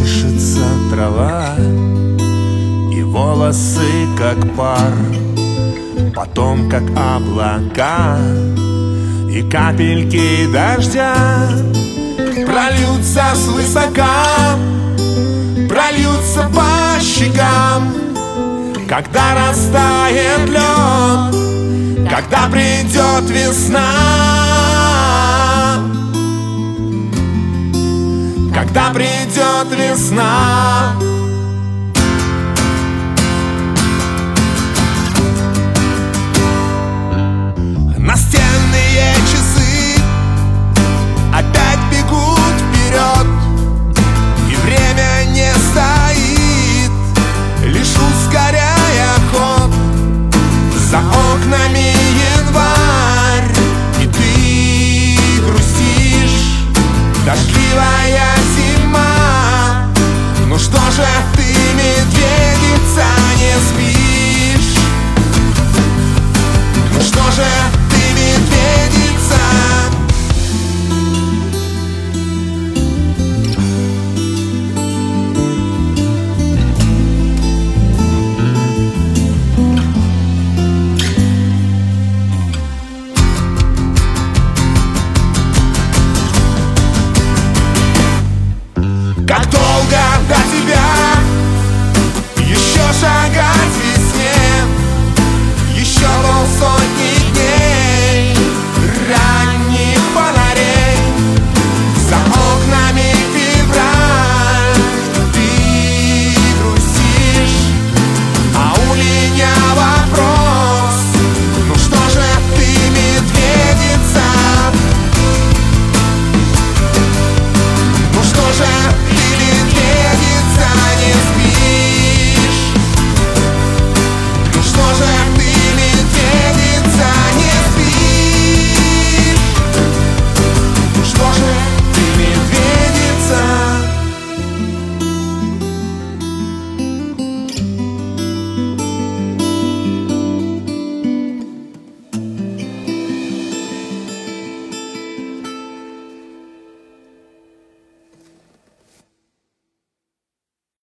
колышется трава, и волосы как пар, потом как облака, и капельки дождя прольются свысока, прольются по щекам, когда растает лед, когда придет весна, когда придет весна. Настенные часы опять бегут вперед, и время не стоит, лишь ускоряя ход. За окнами январь, и ты грустишь, дождливая зима. Ну что же ты, медведица, не спишь? Ну что же ты, медведица? Как долго до тебя еще шагать весне? Еще полсотни